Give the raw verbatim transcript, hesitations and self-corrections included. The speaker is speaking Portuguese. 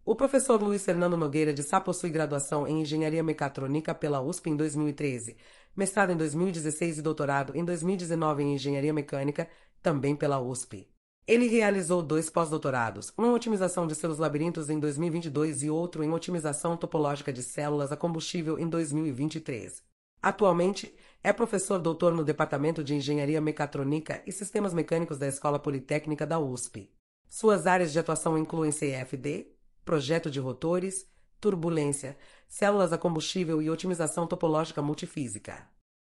O professor Luiz Fernando Nogueira de Sá possui graduação em Engenharia Mecatrônica pela U S P em dois mil e treze, mestrado em dois mil e dezesseis e doutorado em dois mil e dezenove em Engenharia Mecânica, também pela U S P. Ele realizou dois pós-doutorados, um em otimização de seus labirintos em dois mil e vinte e dois e outro em otimização topológica de células a combustível em dois mil e vinte e três. Atualmente, é professor doutor no Departamento de Engenharia Mecatrônica e Sistemas Mecânicos da Escola Politécnica da U S P. Suas áreas de atuação incluem C F D, projeto de rotores, turbulência, células a combustível e otimização topológica multifísica.